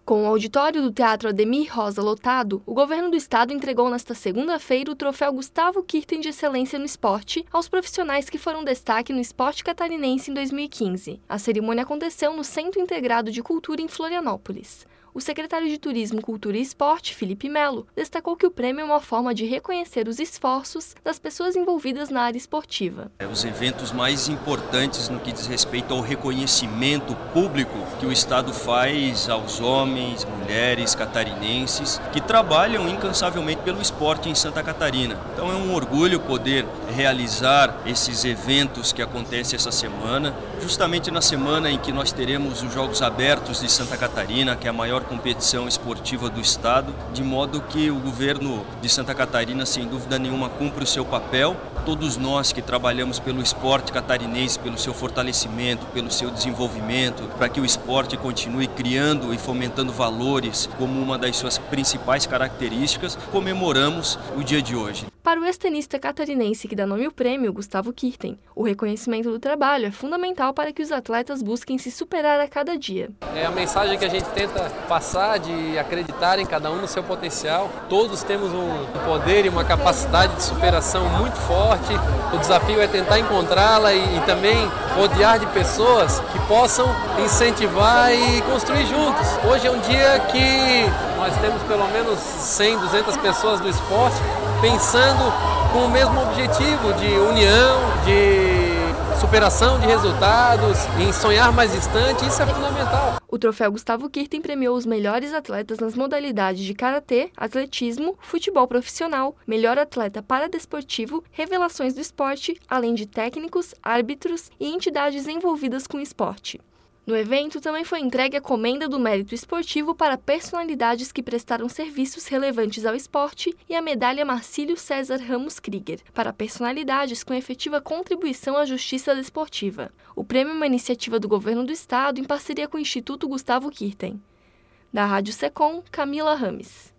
Com o auditório do Teatro Ademir Rosa lotado, o governo do estado entregou nesta segunda-feira o troféu Gustavo Kirten de Excelência no Esporte aos profissionais que foram destaque no esporte catarinense em 2015. A cerimônia aconteceu no Centro Integrado de Cultura em Florianópolis. O secretário de Turismo, Cultura e Esporte, Felipe Melo, destacou que o prêmio é uma forma de reconhecer os esforços das pessoas envolvidas na área esportiva. Os eventos mais importantes no que diz respeito ao reconhecimento público que o Estado faz aos homens, mulheres, catarinenses que trabalham incansavelmente pelo esporte em Santa Catarina. Então é um orgulho poder realizar esses eventos que acontecem essa semana, justamente na semana em que nós teremos os Jogos Abertos de Santa Catarina, que é a maior competição esportiva do estado, de modo que o governo de Santa Catarina, sem dúvida nenhuma, cumpre o seu papel. Todos nós que trabalhamos pelo esporte catarinense, pelo seu fortalecimento, pelo seu desenvolvimento, para que o esporte continue criando e fomentando valores como uma das suas principais características, comemoramos o dia de hoje. Para o ex-tenista catarinense que dá nome ao prêmio, Gustavo Kirten, o reconhecimento do trabalho é fundamental para que os atletas busquem se superar a cada dia. É a mensagem que a gente tenta passar de acreditar em cada um no seu potencial. Todos temos um poder e uma capacidade de superação muito forte. O desafio é tentar encontrá-la e também rodear de pessoas que possam incentivar e construir juntos. Hoje é um dia que nós temos pelo menos 100, 200 pessoas do esporte pensando com o mesmo objetivo de união, de superação de resultados, em sonhar mais distante. Isso é fundamental. O troféu Gustavo Kirten premiou os melhores atletas nas modalidades de karatê, atletismo, futebol profissional, melhor atleta paradesportivo, revelações do esporte, além de técnicos, árbitros e entidades envolvidas com o esporte. No evento, também foi entregue a Comenda do Mérito Esportivo para personalidades que prestaram serviços relevantes ao esporte e a medalha Marcílio César Ramos Krieger, para personalidades com efetiva contribuição à justiça desportiva. O prêmio é uma iniciativa do governo do estado em parceria com o Instituto Gustavo Kirten. Da Rádio Secom, Camila Rames.